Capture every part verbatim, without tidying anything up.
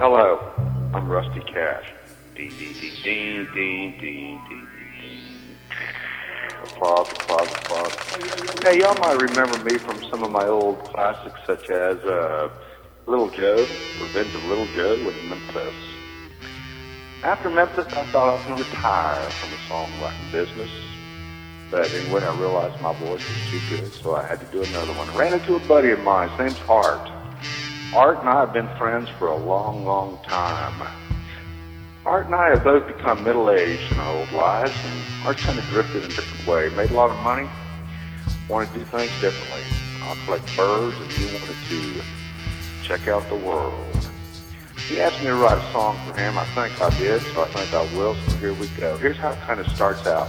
Hello, I'm Rusty Cash. Ding, ding, ding, ding, ding, ding, ding, ding. Applause, applause, applause. Hey, y'all might remember me from some of my old classics, such as uh, Little Joe, Revenge of Little Joe with Memphis. After Memphis, I thought I was going to retire from the songwriting business. But anyway, I realized my voice was too good, so I had to do another one. I ran into a buddy of mine. His name's Art. Art and I have been friends for a long, long time. Art and I have both become middle-aged in our old lives, and Art kind of drifted in a different way. Made a lot of money, wanted to do things differently. I collect birds, and he wanted to check out the world. He asked me to write a song for him. I think I did, so I think I will, so here we go. Here's how it kind of starts out.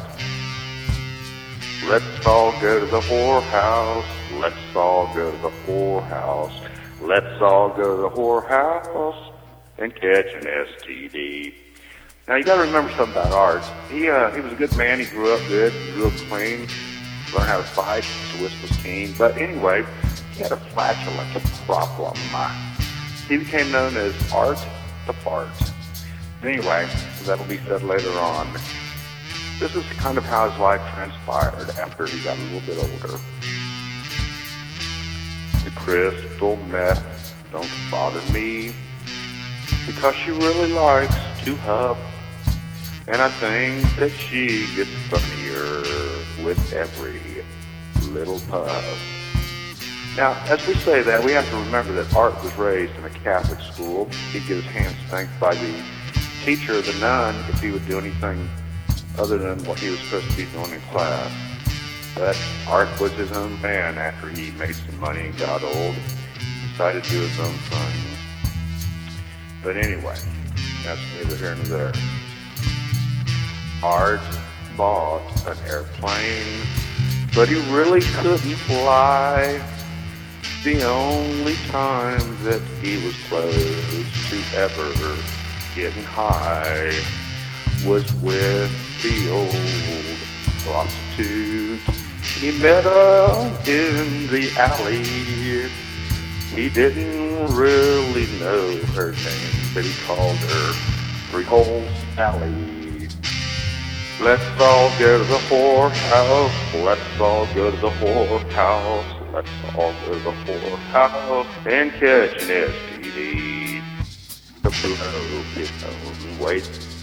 Let's all go to the whorehouse. Let's all go to the whorehouse. Let's all go to the whorehouse and catch an S T D. Now you got to remember something about Art. He uh, he was a good man. He grew up good, grew up clean, learned how to fight. His wrist was keen. But anyway, he had a flatulence problem. He became known as Art the Fart. Anyway, that'll be said later on. This is kind of how his life transpired after he got a little bit older. The crystal meth don't bother me because she really likes to hub, and I think that she gets funnier with every little puff. Now, as we say that, we have to remember that Art was raised in a Catholic school. He'd get his hands spanked by the teacher or the nun if he would do anything other than what he was supposed to be doing in class. But Art was his own man after he made some money and got old. He decided to do his own thing. But anyway, that's neither here nor there. Art bought an airplane, but he really couldn't fly. The only time that he was close to ever getting high was with the old prostitute. He met her in the alley. He didn't really know her name, but he called her Three-Hole Sally. Let's all go to the whorehouse. Let's all go to the whorehouse. Let's all go to the whorehouse and catch an S T D. The blow his own weight.